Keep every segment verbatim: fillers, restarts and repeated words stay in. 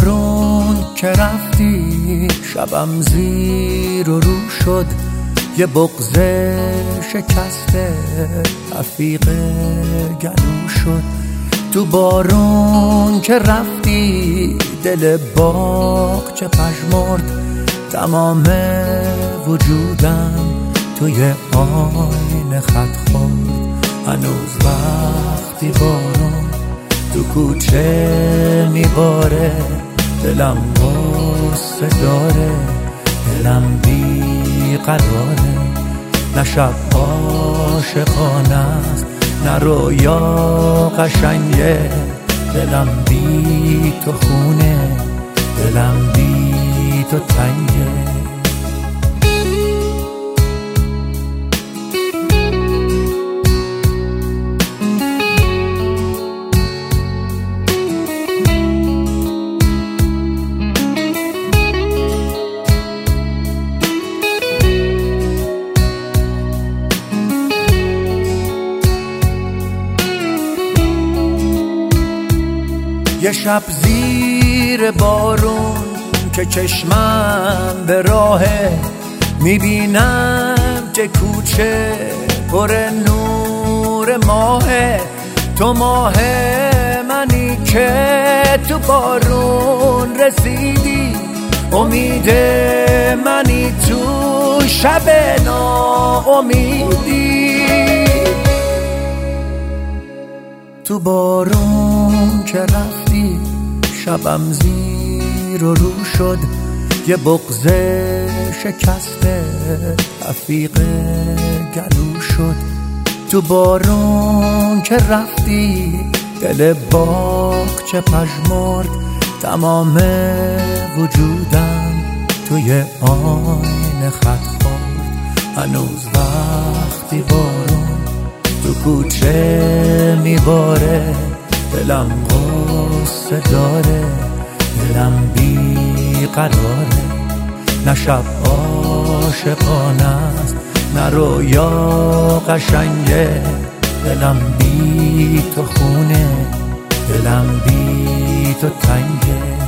بارون که رفتی شبم زیر و رو شد، یه بغض شکسته رفیق گلو شد. تو بارون که رفتی دل باغ چه پژمرد، تمام وجودم توی آینه خط خورد. هنوز وقتی بارون تو کوچه میباره، دلم غصه داره، دلم بی قراره. نه شب عاشقانه است نه رویا قشنگه، دلم بی تو خونه، دلم بی تو تنگه. یه شب زیر بارون که چشمم به راهه، میبینم که کوچه پر نور ماهه. تو ماه منی که تو بارون رسیدی، امید منی تو شب ناامیدی. تو بارون که رفتی شبم زیر و رو شد، یه بغض شکسته رفیق گلو شد. تو بارون که رفتی دل باغ چه پژمرد، تمام وجودم توی آینه خط خورد. هنوز وقتی بارون تو کوچه میباره، دلم غصه داره، دلم بی قراره. نه شب عاشقانه است نه رویا قشنگه، دلم بی تو خونه، دلم بی تو تنگه.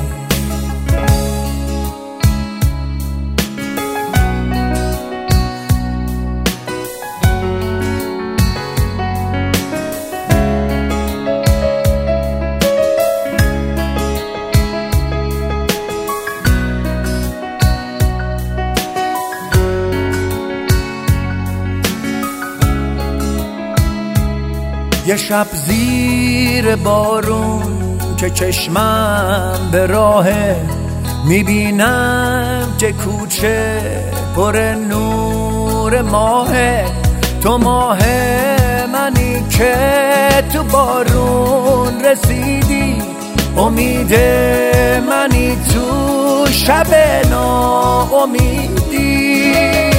یه شب زیر بارون که چشمم به راهه، میبینم که کوچه پر نور ماهه. تو ماه منی که تو بارون رسیدی، امید منی تو شب ناامیدی.